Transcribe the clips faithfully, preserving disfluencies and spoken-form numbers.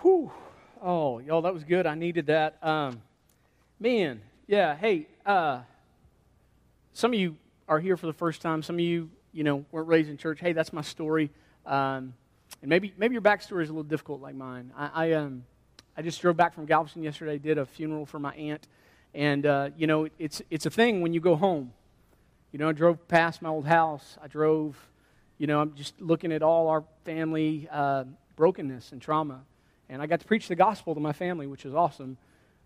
Whew. Oh, y'all, that was good. I needed that. Um, man, yeah, hey, uh, some of you are here for the first time. Some of you, you know, weren't raised in church. Hey, that's my story. Um, and maybe maybe your backstory is a little difficult like mine. I, I, um, I just drove back from Galveston yesterday, did a funeral for my aunt. And, uh, you know, it's it's a thing when you go home. You know, I drove past my old house. I drove, you know, I'm just looking at all our family uh, brokenness and trauma. And I got to preach the gospel to my family, which is awesome.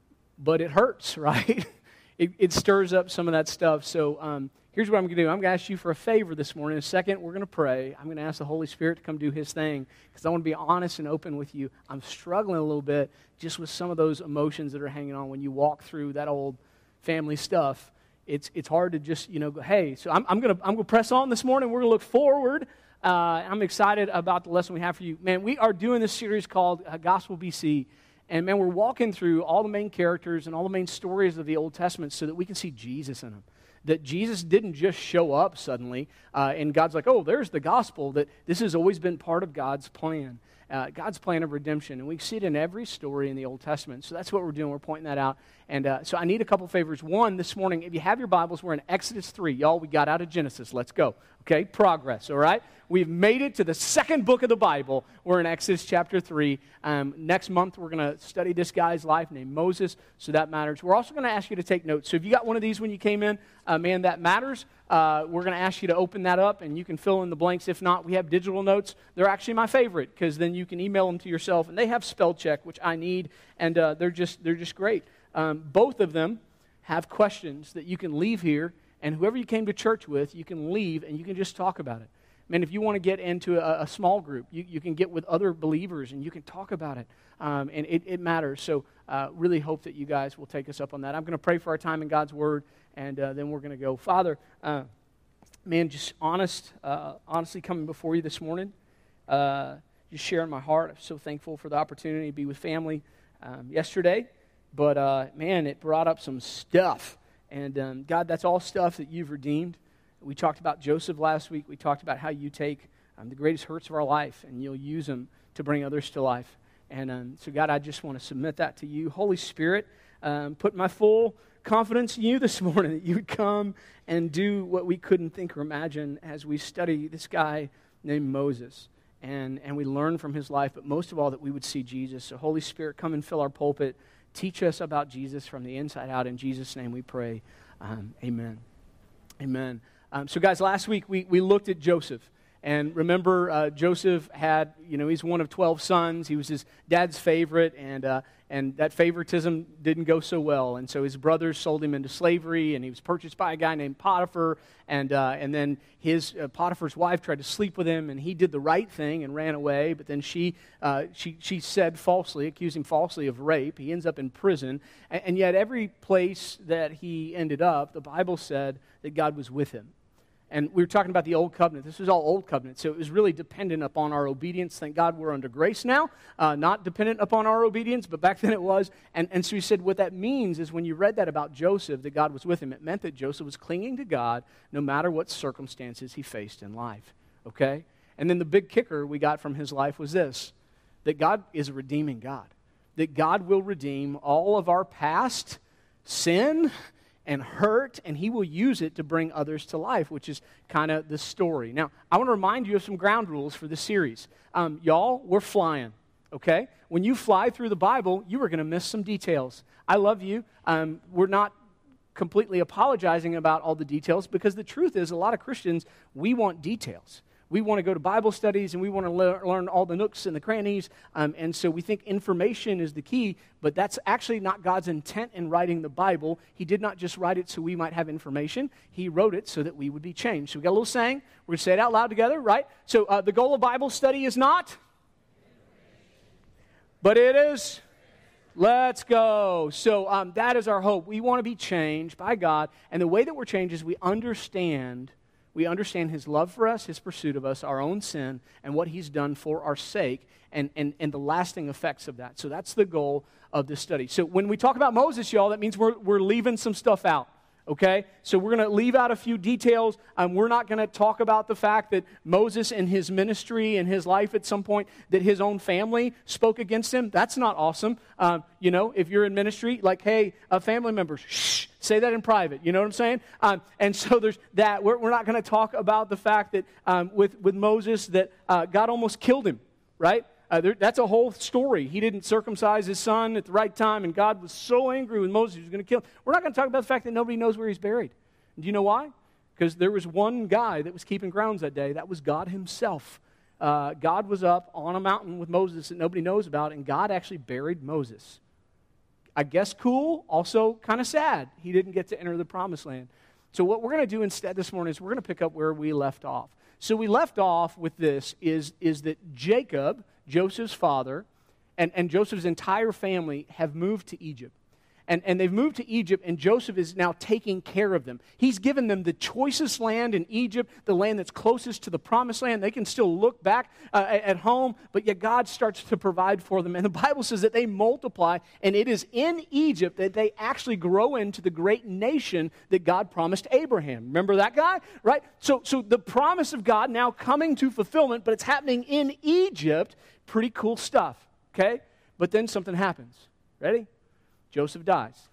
But it hurts, right? it, it stirs up some of that stuff. So um, here's what I'm going to do. I'm going to ask you for a favor this morning. In a second, we're going to pray. I'm going to ask the Holy Spirit to come do His thing because I want to be honest and open with you. I'm struggling a little bit just with some of those emotions that are hanging on when you walk through that old family stuff. It's it's hard to just, you know, go, hey, so I'm, I'm going to I'm gonna press on this morning. We're going to look forward. Uh, I'm excited about the lesson we have for you. Man, we are doing this series called uh, Gospel B C. And, man, we're walking through all the main characters and all the main stories of the Old Testament so that we can see Jesus in them. That Jesus didn't just show up suddenly, uh, and God's like, oh, there's the gospel, that this has always been part of God's plan, uh, God's plan of redemption. And we see it in every story in the Old Testament. So that's what we're doing. We're pointing that out. And uh, so I need a couple favors. One, this morning, if you have your Bibles, we're in Exodus three. Y'all, we got out of Genesis. Let's go. Okay, progress, all right? We've made it to the second book of the Bible. We're in Exodus chapter three. Um, next month, we're going to study this guy's life named Moses, so that matters. We're also going to ask you to take notes. So if you got one of these when you came in, uh, man, that matters. Uh, we're going to ask you to open that up, and you can fill in the blanks. If not, we have digital notes. They're actually my favorite, because then you can email them to yourself, and they have spell check, which I need, and uh, they're just they're just great. Um, both of them have questions that you can leave here, and whoever you came to church with, you can leave, and you can just talk about it. Man, if you want to get into a, a small group, you, you can get with other believers, and you can talk about it, um, and it, it matters. So uh, really hope that you guys will take us up on that. I'm going to pray for our time in God's Word, and uh, then we're going to go. Father, uh, man, just honest, uh, honestly coming before you this morning, uh, just sharing my heart. I'm so thankful for the opportunity to be with family um, yesterday, but uh, man, it brought up some stuff. And um, God, that's all stuff that you've redeemed. We talked about Joseph last week. We talked about how you take um, the greatest hurts of our life and you'll use them to bring others to life. And um, so, God, I just want to submit that to you. Holy Spirit, um, put my full confidence in you this morning that you would come and do what we couldn't think or imagine as we study this guy named Moses. And, and we learn from his life, but most of all that we would see Jesus. So, Holy Spirit, come and fill our pulpit. Teach us about Jesus from the inside out. In Jesus' name we pray. Um, amen. Amen. Um, so, guys, last week we, we looked at Joseph. And remember, uh, Joseph had, you know, he's one of twelve sons. He was his dad's favorite, and uh, and that favoritism didn't go so well. And so his brothers sold him into slavery, and he was purchased by a guy named Potiphar. And uh, and then his uh, Potiphar's wife tried to sleep with him, and he did the right thing and ran away. But then she uh, she she said falsely, accused him falsely of rape. He ends up in prison, and, and yet every place that he ended up, the Bible said that God was with him. And we were talking about the Old Covenant. This was all Old Covenant, so it was really dependent upon our obedience. Thank God we're under grace now, uh, not dependent upon our obedience, but back then it was. And, and so he said what that means is when you read that about Joseph, that God was with him, it meant that Joseph was clinging to God no matter what circumstances he faced in life, okay? And then the big kicker we got from his life was this, that God is a redeeming God, that God will redeem all of our past sin and hurt, and he will use it to bring others to life, which is kind of the story. Now, I want to remind you of some ground rules for this series. Um, y'all, we're flying, okay? When you fly through the Bible, you are going to miss some details. I love you. Um, we're not completely apologizing about all the details, because the truth is, a lot of Christians, we want details. We want to go to Bible studies, and we want to le- learn all the nooks and the crannies, um, and so we think information is the key, but that's actually not God's intent in writing the Bible. He did not just write it so we might have information. He wrote it so that we would be changed. So we got a little saying. We're going to say it out loud together, right? So uh, the goal of Bible study is not, but it is. Let's go. So um, that is our hope. We want to be changed by God, and the way that we're changed is we understand We understand his love for us, his pursuit of us, our own sin, and what he's done for our sake, and, and, and the lasting effects of that. So that's the goal of this study. So when we talk about Moses, y'all, that means we're, we're leaving some stuff out. Okay, so we're going to leave out a few details. Um, we're not going to talk about the fact that Moses in his ministry and his life at some point that his own family spoke against him. That's not awesome. Um, you know, if you're in ministry, like, hey, uh, family members, shh, say that in private. You know what I'm saying? Um, and so there's that. We're, we're not going to talk about the fact that um, with, with Moses that uh, God almost killed him, right? Uh, there, that's a whole story. He didn't circumcise his son at the right time, and God was so angry with Moses he was going to kill him. We're not going to talk about the fact that nobody knows where he's buried. And do you know why? Because there was one guy that was keeping grounds that day. That was God himself. Uh, God was up on a mountain with Moses that nobody knows about, and God actually buried Moses. I guess cool, also kind of sad. He didn't get to enter the promised land. So what we're going to do instead this morning is we're going to pick up where we left off. So we left off with this, is, is that Jacob, Joseph's father, and, and Joseph's entire family have moved to Egypt. And, and they've moved to Egypt, and Joseph is now taking care of them. He's given them the choicest land in Egypt, the land that's closest to the promised land. They can still look back uh, at home, but yet God starts to provide for them. And the Bible says that they multiply, and it is in Egypt that they actually grow into the great nation that God promised Abraham. Remember that guy? Right? So, so the promise of God now coming to fulfillment, but it's happening in Egypt. Pretty cool stuff, okay? But then something happens. Ready? Joseph dies.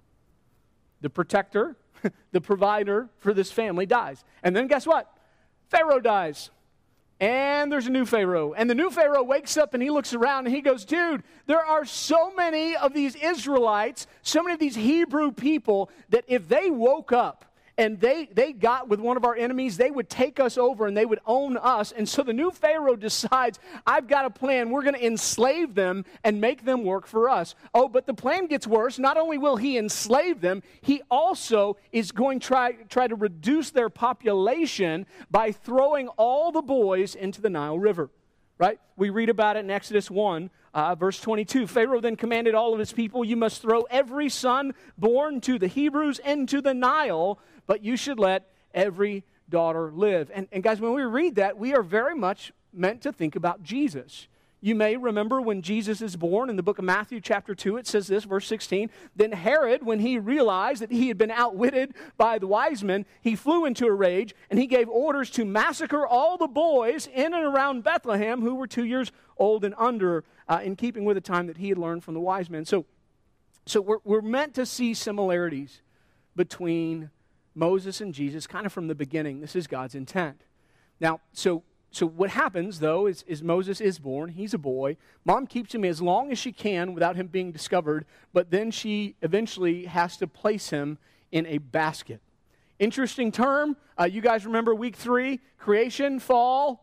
The protector, the provider for this family dies. And then guess what? Pharaoh dies. And there's a new Pharaoh. And the new Pharaoh wakes up and he looks around and he goes, dude, there are so many of these Israelites, so many of these Hebrew people that if they woke up and they, they got with one of our enemies, they would take us over and they would own us. And so the new Pharaoh decides, I've got a plan. We're going to enslave them and make them work for us. Oh, but the plan gets worse. Not only will he enslave them, he also is going to try, try to reduce their population by throwing all the boys into the Nile River. Right? We read about it in Exodus one, uh, verse twenty-two. Pharaoh then commanded all of his people, you must throw every son born to the Hebrews into the Nile, but you should let every daughter live. And, and guys, when we read that, we are very much meant to think about Jesus. You may remember when Jesus is born in the book of Matthew chapter two, it says this, verse sixteen, then Herod, when he realized that he had been outwitted by the wise men, he flew into a rage, and he gave orders to massacre all the boys in and around Bethlehem who were two years old and under, uh, in keeping with the time that he had learned from the wise men. So, so we're, we're meant to see similarities between Moses and Jesus kind of from the beginning. This is God's intent. Now, so So what happens, though, is, is Moses is born. He's a boy. Mom keeps him as long as she can without him being discovered, but then she eventually has to place him in a basket. Interesting term. Uh, you guys remember week three, creation, fall.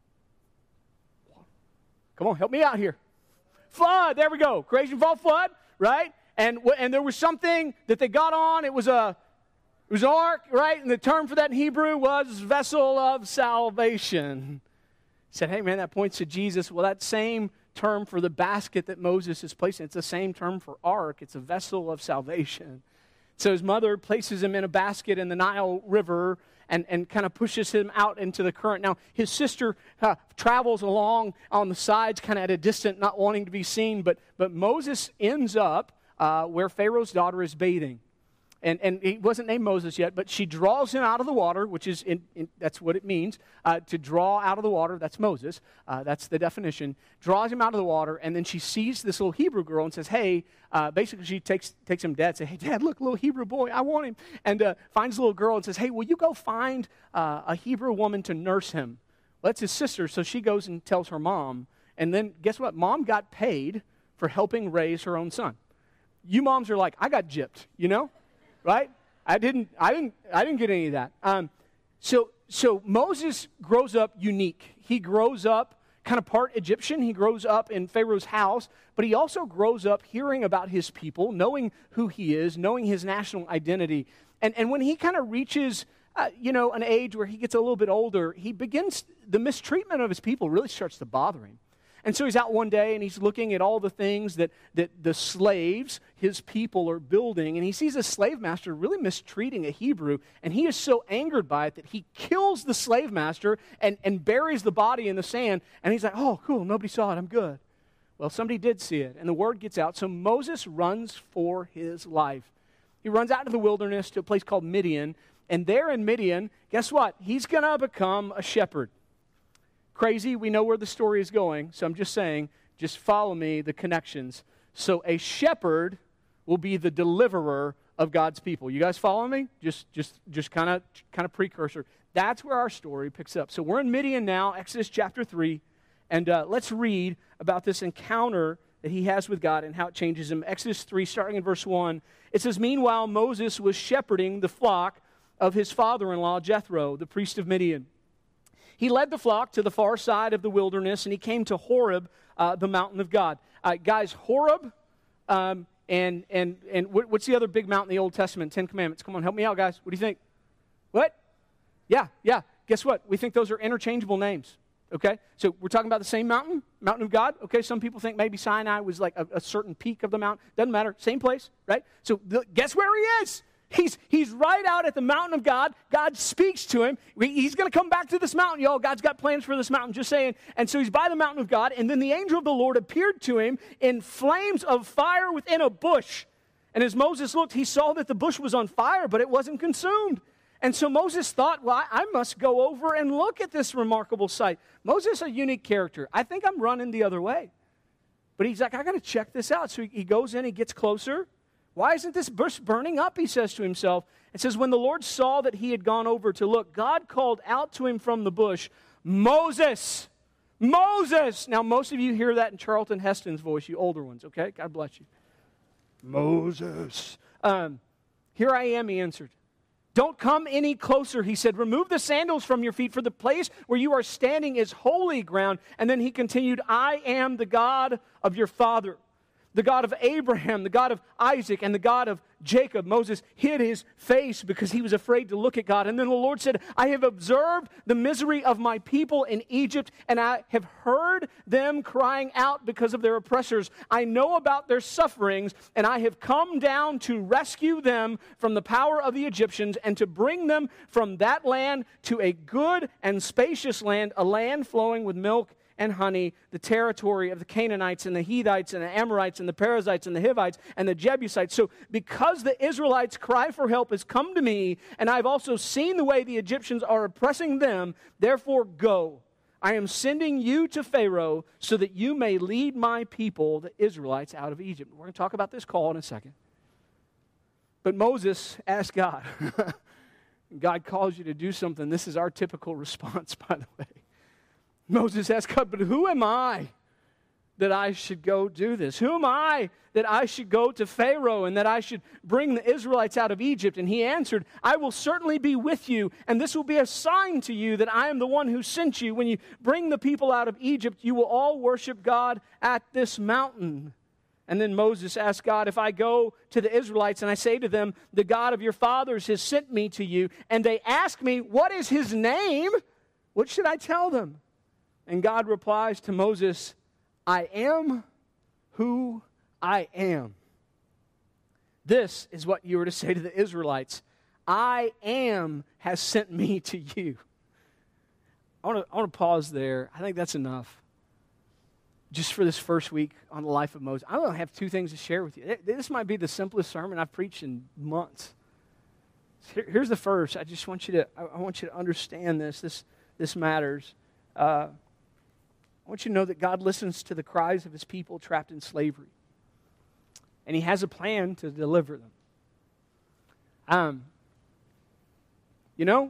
Come on, help me out here. Flood, there we go. Creation, fall, flood, right? And, and there was something that they got on. It was a It was an ark, right? And the term for that in Hebrew was vessel of salvation. He said, hey, man, that points to Jesus. Well, that same term for the basket that Moses is placed in, it's the same term for ark. It's a vessel of salvation. So his mother places him in a basket in the Nile River and, and kind of pushes him out into the current. Now, his sister uh, travels along on the sides, kind of at a distance, not wanting to be seen. But, but Moses ends up uh, where Pharaoh's daughter is bathing. And, and he wasn't named Moses yet, but she draws him out of the water, which is, in, in, that's what it means, uh, to draw out of the water. That's Moses. Uh, that's the definition. Draws him out of the water, and then she sees this little Hebrew girl and says, hey, uh, basically she takes takes him dad, says, hey, Dad, look, little Hebrew boy, I want him. And uh, finds the little girl and says, hey, will you go find uh, a Hebrew woman to nurse him? Well, that's his sister, so she goes and tells her mom. And then guess what? Mom got paid for helping raise her own son. You moms are like, I got gypped, you know? Right? I didn't, I didn't, I didn't get any of that. Um, so, so Moses grows up unique. He grows up kind of part Egyptian. He grows up in Pharaoh's house, but he also grows up hearing about his people, knowing who he is, knowing his national identity. And, and when he kind of reaches, uh, you know, an age where he gets a little bit older, he begins, the mistreatment of his people really starts to bother him. And so he's out one day and he's looking at all the things that, that the slaves, his people, are building. And he sees a slave master really mistreating a Hebrew. And he is so angered by it that he kills the slave master and, and buries the body in the sand. And he's like, oh, cool, nobody saw it, I'm good. Well, somebody did see it. And the word gets out. So Moses runs for his life. he runs out into the wilderness to a place called Midian. And there in Midian, guess what? He's going to become a shepherd. Crazy, we know where the story is going, so I'm just saying, just follow me, the connections. So a shepherd will be the deliverer of God's people. You guys follow me? Just just just kind of kind of precursor. That's where our story picks up. So we're in Midian now, Exodus chapter three, and uh, let's read about this encounter that he has with God and how it changes him. Exodus three, starting in verse one, it says, "Meanwhile Moses was shepherding the flock of his father-in-law Jethro, the priest of Midian. He led the flock to the far side of the wilderness, and he came to Horeb, uh, the mountain of God." Uh, guys, Horeb, um, and and and what, what's the other big mountain in the Old Testament? Ten Commandments. Come on, help me out, guys. What do you think? What? Yeah, yeah. Guess what? We think those are interchangeable names. Okay, so we're talking about the same mountain, mountain of God. Okay, some people think maybe Sinai was like a, a certain peak of the mountain. Doesn't matter. Same place, right? So the, guess where he is? He's, he's right out at the mountain of God. God speaks to him. He's going to come back to this mountain, y'all. God's got plans for this mountain, just saying. And so he's by the mountain of God, and then the angel of the Lord appeared to him in flames of fire within a bush. And as Moses looked, he saw that the bush was on fire, but it wasn't consumed. And so Moses thought, well, I, I must go over and look at this remarkable sight. Moses is a unique character. I think I'm running the other way. But he's like, I got to check this out. So he, he goes in, he gets closer. Why isn't this bush burning up, he says to himself. It says, when the Lord saw that he had gone over to look, God called out to him from the bush, "Moses, Moses." Now, most of you hear that in Charlton Heston's voice, you older ones, okay? God bless you. "Moses. Um, here I am," he answered. "Don't come any closer," he said. "Remove the sandals from your feet, for the place where you are standing is holy ground." And then he continued, "I am the God of your father, the God of Abraham, the God of Isaac, and the God of Jacob." Moses hid his face because he was afraid to look at God. And then the Lord said, "I have observed the misery of my people in Egypt, and I have heard them crying out because of their oppressors. I know about their sufferings, and I have come down to rescue them from the power of the Egyptians and to bring them from that land to a good and spacious land, a land flowing with milk and honey, the territory of the Canaanites and the Hittites and the Amorites and the Perizzites and the Hivites and the Jebusites. So because the Israelites' cry for help has come to me, and I've also seen the way the Egyptians are oppressing them, therefore go. I am sending you to Pharaoh so that you may lead my people, the Israelites, out of Egypt." We're going to talk about this call in a second. But Moses asked God. God calls you to do something. This is our typical response, by the way. Moses asked God, "But who am I that I should go do this? Who am I that I should go to Pharaoh and that I should bring the Israelites out of Egypt?" And he answered, "I will certainly be with you, and this will be a sign to you that I am the one who sent you. When you bring the people out of Egypt, you will all worship God at this mountain." And then Moses asked God, "If I go to the Israelites and I say to them, 'The God of your fathers has sent me to you,' and they ask me, 'What is his name?' what should I tell them?" And God replies to Moses, "I am who I am." This is what you were to say to the Israelites. "I am has sent me to you." I want to I want to pause there. I think that's enough. Just for this first week on the life of Moses. I only have two things to share with you. This might be the simplest sermon I've preached in months. Here, here's the first. I just want you to I want you to understand this. This this matters. Uh, I want you to know that God listens to the cries of his people trapped in slavery. And he has a plan to deliver them. Um, you know,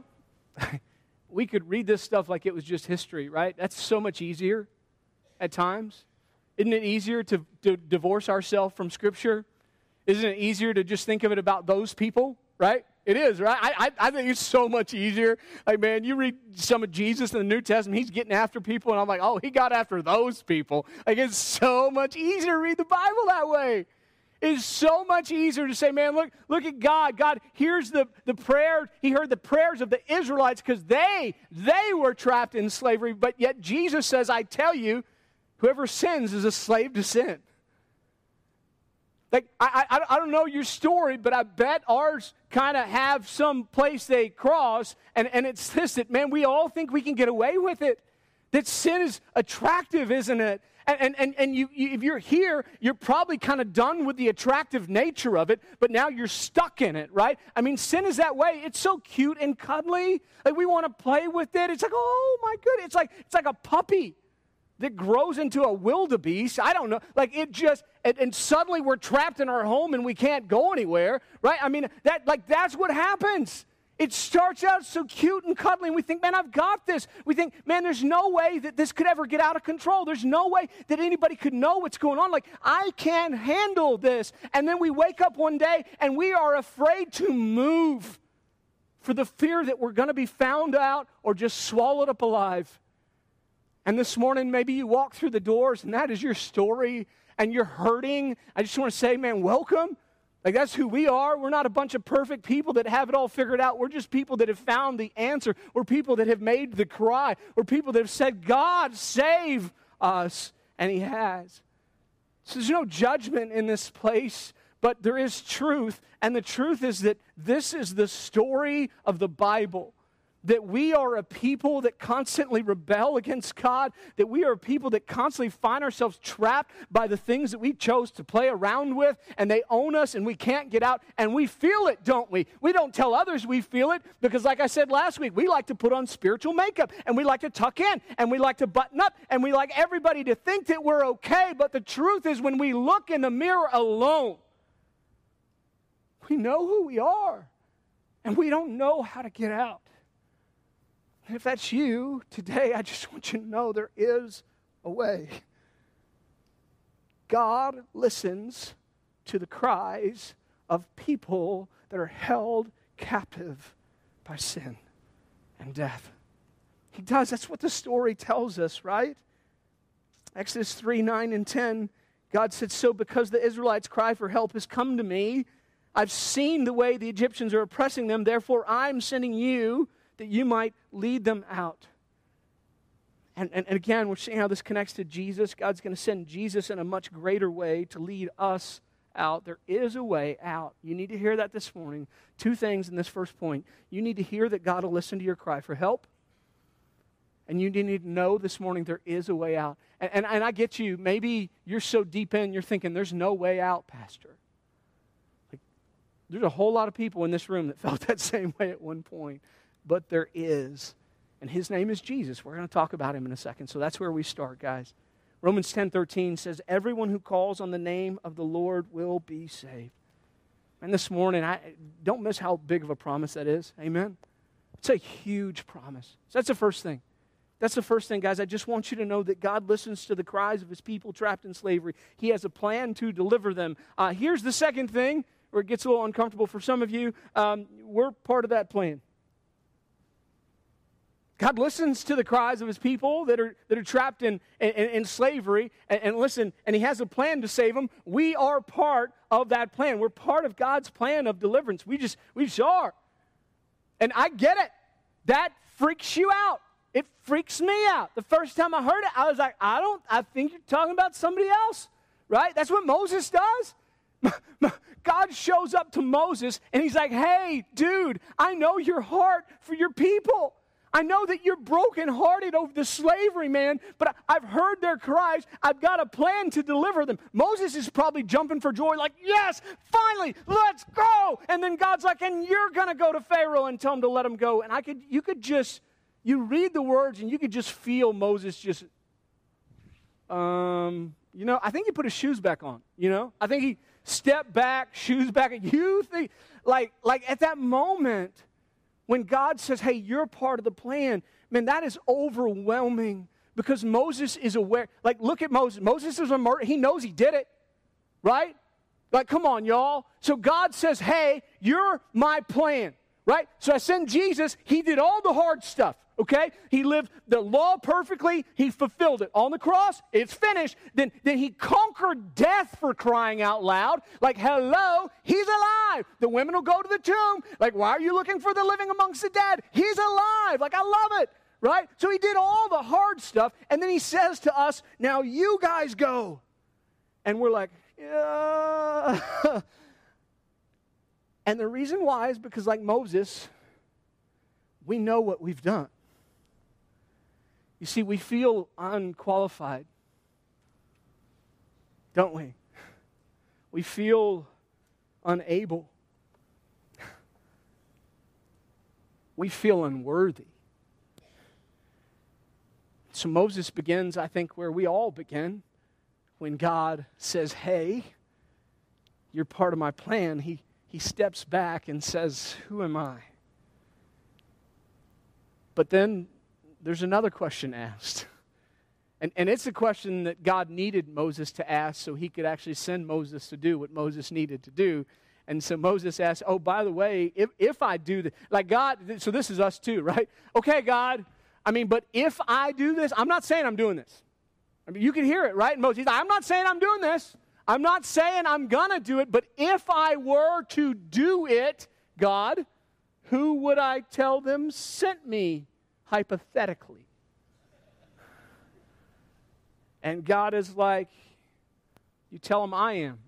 we could read this stuff like it was just history, right? That's so much easier at times. Isn't it easier to, to divorce ourselves from Scripture? Isn't it easier to just think of it about those people, right? It is, right? I, I I think it's so much easier. Like, man, you read some of Jesus in the New Testament, he's getting after people, and I'm like, oh, he got after those people. Like, it's so much easier to read the Bible that way. It's so much easier to say, man, look, look at God. God hears the, the prayer. He heard the prayers of the Israelites because they, they were trapped in slavery, but yet Jesus says, I tell you, whoever sins is a slave to sin. Like, I, I, I don't know your story, but I bet ours kind of have some place they cross, and, and it's this, that, man, we all think we can get away with it. That sin is attractive, isn't it? And, and, and, and you, you, if you're here, you're probably kind of done with the attractive nature of it, but now you're stuck in it, right? I mean, sin is that way. It's so cute and cuddly. Like, we want to play with it. It's like, oh, my goodness. It's like, it's like a puppy that grows into a wildebeest. I don't know. Like, it just, and, and suddenly we're trapped in our home and we can't go anywhere, right? I mean, that like that's what happens. It starts out so cute and cuddly, and we think, man, I've got this. We think, man, there's no way that this could ever get out of control. There's no way that anybody could know what's going on. Like, I can't handle this. And then we wake up one day, and we are afraid to move for the fear that we're going to be found out or just swallowed up alive. And this morning, maybe you walk through the doors, and that is your story, and you're hurting. I just want to say, man, welcome. Like, that's who we are. We're not a bunch of perfect people that have it all figured out. We're just people that have found the answer. We're people that have made the cry. We're people that have said, God, save us. And He has. So there's no judgment in this place, but there is truth. And the truth is that this is the story of the Bible. That we are a people that constantly rebel against God, that we are a people that constantly find ourselves trapped by the things that we chose to play around with, and they own us and we can't get out, and we feel it, don't we? We don't tell others we feel it because, like I said last week, we like to put on spiritual makeup, and we like to tuck in, and we like to button up, and we like everybody to think that we're okay, but the truth is when we look in the mirror alone, we know who we are, and we don't know how to get out. And if that's you, today I just want you to know there is a way. God listens to the cries of people that are held captive by sin and death. He does. That's what the story tells us, right? Exodus three, nine, and ten, God said, so because the Israelites' cry for help has come to me, I've seen the way the Egyptians are oppressing them, therefore I'm sending you that you might lead them out. And, and, and again, we're seeing how this connects to Jesus. God's going to send Jesus in a much greater way to lead us out. There is a way out. You need to hear that this morning. Two things in this first point. You need to hear that God will listen to your cry for help. And you need to know this morning there is a way out. And, and, and I get you. Maybe you're so deep in, you're thinking, there's no way out, Pastor. Like, there's a whole lot of people in this room that felt that same way at one point. But there is, and His name is Jesus. We're going to talk about Him in a second, so that's where we start, guys. Romans ten thirteen says, everyone who calls on the name of the Lord will be saved. And this morning, I don't miss how big of a promise that is. Amen? It's a huge promise. So that's the first thing. That's the first thing, guys. I just want you to know that God listens to the cries of His people trapped in slavery. He has a plan to deliver them. Uh, here's the second thing, where it gets a little uncomfortable for some of you. Um, we're part of that plan. God listens to the cries of His people that are that are trapped in, in, in slavery, and, and listen, and He has a plan to save them. We are part of that plan. We're part of God's plan of deliverance. We just, we just are. And I get it. That freaks you out. It freaks me out. The first time I heard it, I was like, I don't, I think you're talking about somebody else, right? That's what Moses does. God shows up to Moses, and He's like, hey, dude, I know your heart for your people. I know that you're brokenhearted over the slavery, man, but I've heard their cries. I've got a plan to deliver them. Moses is probably jumping for joy like, yes, finally, let's go. And then God's like, and you're going to go to Pharaoh and tell him to let him go. And I could, you could just, you read the words and you could just feel Moses just, um, you know, I think he put his shoes back on, you know. I think he stepped back, shoes back. You think, like, like at that moment, when God says, hey, you're part of the plan, man, that is overwhelming because Moses is aware. Like, look at Moses. Moses is a murderer. He knows he did it, right? Like, come on, y'all. So God says, hey, you're my plan, right? So I send Jesus. He did all the hard stuff, okay? He lived the law perfectly. He fulfilled it. On the cross, it's finished. Then, then he conquered death for crying out loud. Like, hello, he's alive. The women will go to the tomb. Like, why are you looking for the living amongst the dead? He's alive. Like, I love it, right? So he did all the hard stuff. And then he says to us, now you guys go. And we're like, yeah. And the reason why is because, like Moses, we know what we've done. You see, we feel unqualified. don't we? We feel unable. We feel unworthy. So Moses begins, I think, where we all begin. When God says, hey, you're part of my plan, he, he steps back and says, who am I? But then there's another question asked. And, and it's a question that God needed Moses to ask so he could actually send Moses to do what Moses needed to do. And so Moses asked, oh, by the way, if, if I do this, like God, so this is us too, right? Okay, God, I mean, but if I do this, I'm not saying I'm doing this. I mean, you can hear it, right? And Moses, I'm not saying I'm doing this. I'm not saying I'm going to do it, but if I were to do it, God, who would I tell them sent me, hypothetically? And God is like, you tell him I am.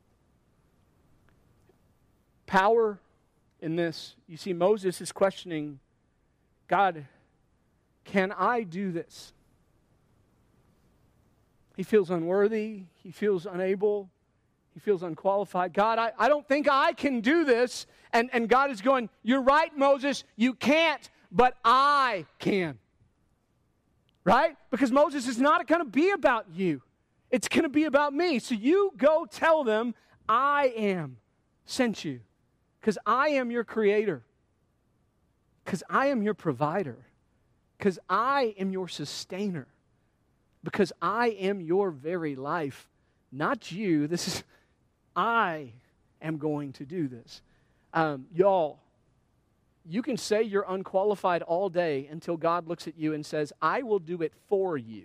Power in this. You see, Moses is questioning, God, can I do this? He feels unworthy. He feels unable. He feels unqualified. God, I, I don't think I can do this. And, and God is going, you're right, Moses, you can't, but I can. Right? Because Moses is not going to be about you. It's going to be about me. So you go tell them, I am sent you. Because I am your creator. Because I am your provider. Because I am your sustainer. Because I am your very life. Not you. This is, I am going to do this. Um, y'all, you can say you're unqualified all day until God looks at you and says, I will do it for you.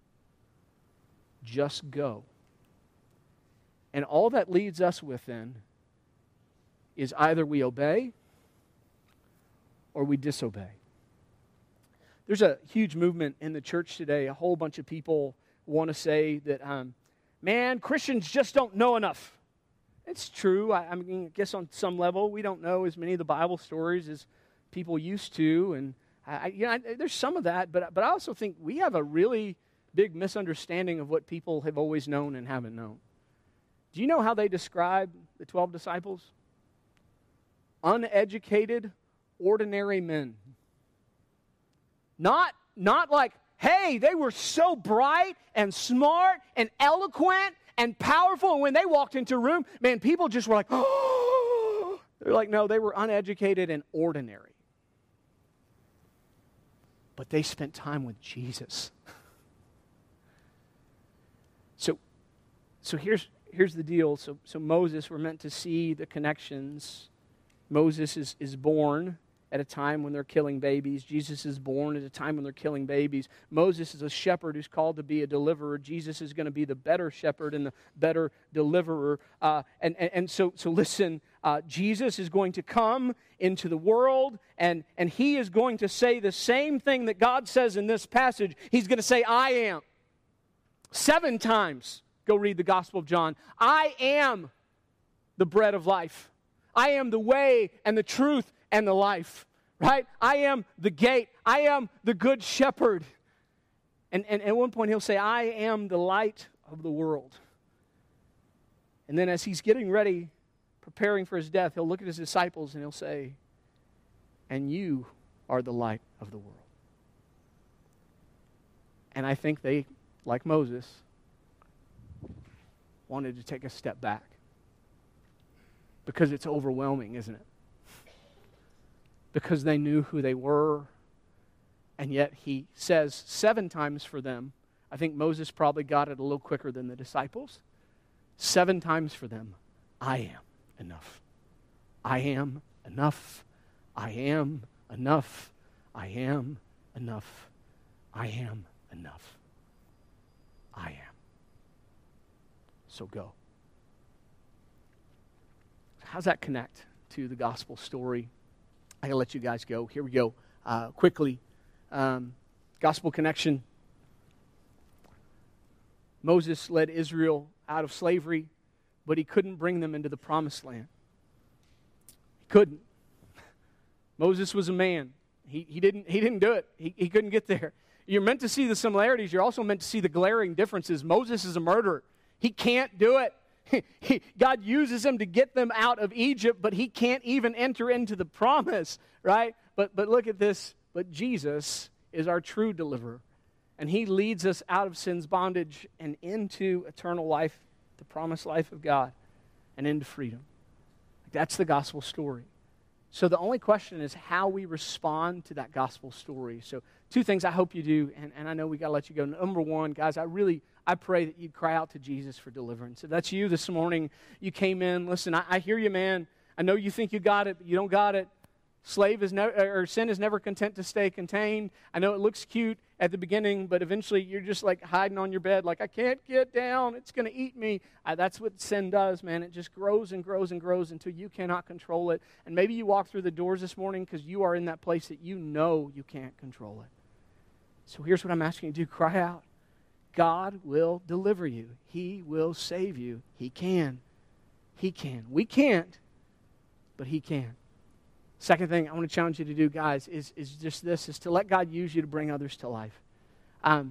Just go. And all that leads us with then is either we obey or we disobey. There's a huge movement in the church today. A whole bunch of people want to say that, um, man, Christians just don't know enough. It's true. I, I mean, I guess on some level, we don't know as many of the Bible stories as people used to. And, I, you know, I, there's some of that. But, but I also think we have a really big misunderstanding of what people have always known and haven't known. Do you know how they describe the twelve disciples? Uneducated, ordinary men. Not, not like, hey, they were so bright and smart and eloquent and powerful. And when they walked into a room, man, people just were like, oh. They're like, no, they were uneducated and ordinary. But they spent time with Jesus. So, so here's, here's the deal. So, so Moses, we're meant to see the connections. Moses is, is born at a time when they're killing babies. Jesus is born at a time when they're killing babies. Moses is a shepherd who's called to be a deliverer. Jesus is going to be the better shepherd and the better deliverer. Uh, and, and, and so, so listen, uh, Jesus is going to come into the world, and, and he is going to say the same thing that God says in this passage. He's going to say, I am. Seven times. Go read the Gospel of John. I am the bread of life. I am the way and the truth and the life, right? I am the gate. I am the good shepherd. And, and at one point he'll say, I am the light of the world. And then as he's getting ready, preparing for his death, he'll look at his disciples and he'll say, and you are the light of the world. And I think they, like Moses, wanted to take a step back. Because it's overwhelming, isn't it? Because they knew who they were, and yet he says seven times for them. I think Moses probably got it a little quicker than the disciples. Seven times for them, I am enough. I am enough. I am enough. I am enough. I am enough. I am. So go. How's that connect to the gospel story? I gotta let you guys go. Here we go. Uh, quickly, um, gospel connection. Moses led Israel out of slavery, but he couldn't bring them into the promised land. He couldn't. Moses was a man. He, he didn't he didn't do it. He, he couldn't get there. You're meant to see the similarities. You're also meant to see the glaring differences. Moses is a murderer. He can't do it. He, God uses him to get them out of Egypt, but he can't even enter into the promise, right? But, but look at this. But Jesus is our true deliverer, and he leads us out of sin's bondage and into eternal life, the promised life of God, and into freedom. That's the gospel story. So the only question is how we respond to that gospel story. So two things I hope you do, and, and I know we got to let you go. Number one, guys, I really, I pray that you'd cry out to Jesus for deliverance. If that's you this morning, you came in, listen, I, I hear you, man. I know you think you got it, but you don't got it. Slave is never, or sin is never content to stay contained. I know it looks cute at the beginning, but eventually you're just like hiding on your bed, like, I can't get down. It's going to eat me. Uh, that's what sin does, man. It just grows and grows and grows until you cannot control it. And maybe you walk through the doors this morning because you are in that place that you know you can't control it. So here's what I'm asking you to do. Cry out. God will deliver you. He will save you. He can. He can. We can't, but he can. Second thing I want to challenge you to do, guys, is, is just this, is to let God use you to bring others to life. Um,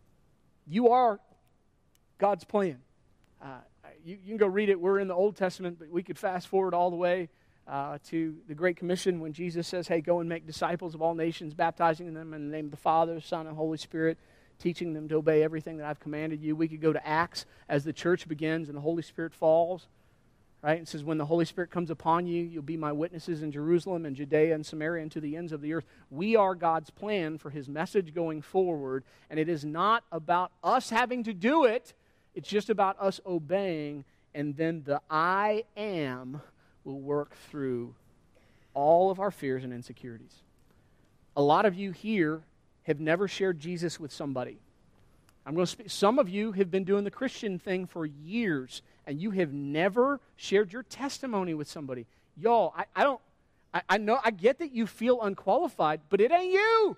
you are God's plan. Uh, you, you can go read it. We're in the Old Testament, but we could fast forward all the way uh, to the Great Commission when Jesus says, hey, go and make disciples of all nations, baptizing them in the name of the Father, Son, and Holy Spirit, teaching them to obey everything that I've commanded you. We could go to Acts as the church begins and the Holy Spirit falls. Right? It says, when the Holy Spirit comes upon you, you'll be my witnesses in Jerusalem and Judea and Samaria and to the ends of the earth. We are God's plan for his message going forward, and it is not about us having to do it. It's just about us obeying, and then the I am will work through all of our fears and insecurities. A lot of you here have never shared Jesus with somebody. I'm going to speak. Some of you have been doing the Christian thing for years, and you have never shared your testimony with somebody. Y'all, I, I don't, I, I know, I get that you feel unqualified, but it ain't you.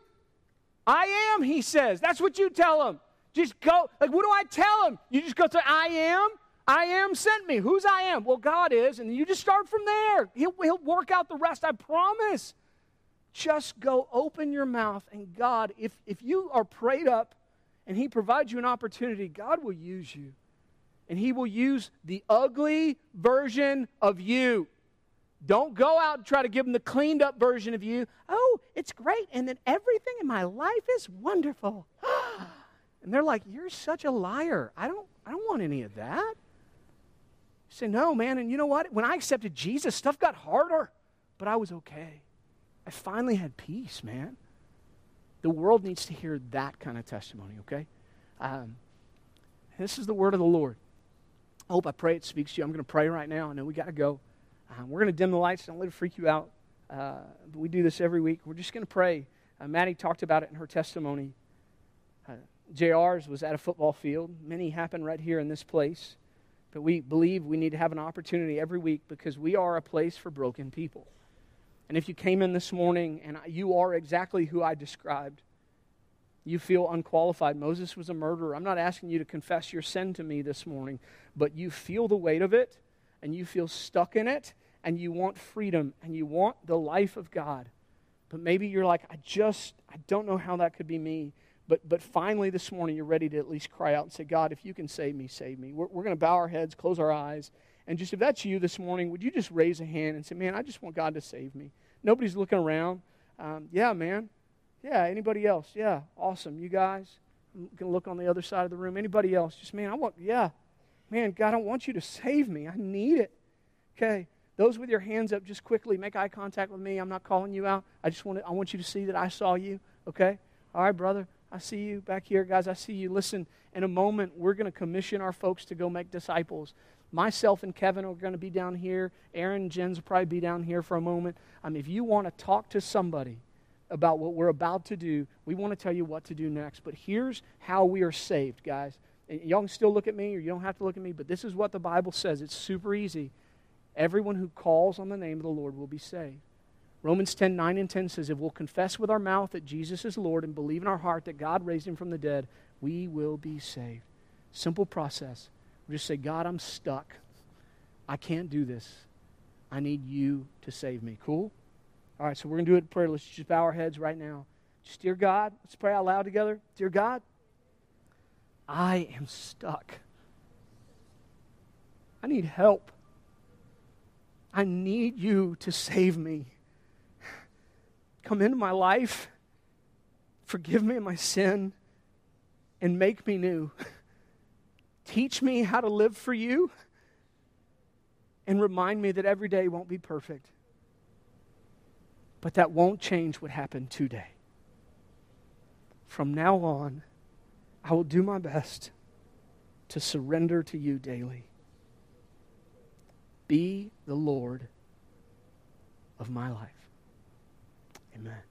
I am, he says. That's what you tell him. Just go, like, what do I tell him? You just go to, I am, I am sent me. Who's I am? Well, God is, and you just start from there. He'll, he'll work out the rest, I promise. Just go open your mouth, and God, if, if you are prayed up, and he provides you an opportunity, God will use you. And he will use the ugly version of you. Don't go out and try to give them the cleaned up version of you. Oh, it's great, and then everything in my life is wonderful. And they're like, you're such a liar. I don't, I don't want any of that. You say, no, man, and you know what? When I accepted Jesus, stuff got harder, but I was okay. I finally had peace, man. The world needs to hear that kind of testimony, okay? Um, this is the word of the Lord. I hope I pray it speaks to you. I'm going to pray right now. I know we got to go. Um, we're going to dim the lights. Don't let it freak you out. Uh, but we do this every week. We're just going to pray. Uh, Maddie talked about it in her testimony. Uh, J R's was at a football field. Many happen right here in this place. But we believe we need to have an opportunity every week because we are a place for broken people. And if you came in this morning and you are exactly who I described, you feel unqualified. Moses was a murderer. I'm not asking you to confess your sin to me this morning, but you feel the weight of it, and you feel stuck in it, and you want freedom, and you want the life of God. But maybe you're like, I just, I don't know how that could be me. But but finally this morning, you're ready to at least cry out and say, God, if you can save me, save me. We're, we're going to bow our heads, close our eyes, and just if that's you this morning, would you just raise a hand and say, man, I just want God to save me. Nobody's looking around. Um, yeah, man. Yeah, anybody else? Yeah, awesome. You guys? I'm going to look on the other side of the room. Anybody else? Just, man, I want, yeah. Man, God, I want you to save me. I need it. Okay. Those with your hands up, just quickly make eye contact with me. I'm not calling you out. I just want to, I want you to see that I saw you. Okay? All right, brother. I see you back here. Guys, I see you. Listen, in a moment, we're going to commission our folks to go make disciples. Myself and Kevin are going to be down here. Aaron and Jen's will probably be down here for a moment. Um, if you want to talk to somebody about what we're about to do, we want to tell you what to do next. But here's how we are saved, guys. And y'all can still look at me, or you don't have to look at me, but this is what the Bible says. It's super easy. Everyone who calls on the name of the Lord will be saved. Romans ten, nine and ten says, if we'll confess with our mouth that Jesus is Lord and believe in our heart that God raised him from the dead, we will be saved. Simple process. We just say, God, I'm stuck. I can't do this. I need you to save me. Cool? All right, so we're going to do it in prayer. Let's just bow our heads right now. Just, dear God, let's pray out loud together. Dear God, I am stuck. I need help. I need you to save me. Come into my life, forgive me of my sin, and make me new. Teach me how to live for you, and remind me that every day won't be perfect. But that won't change what happened today. From now on, I will do my best to surrender to you daily. Be the Lord of my life. Amen.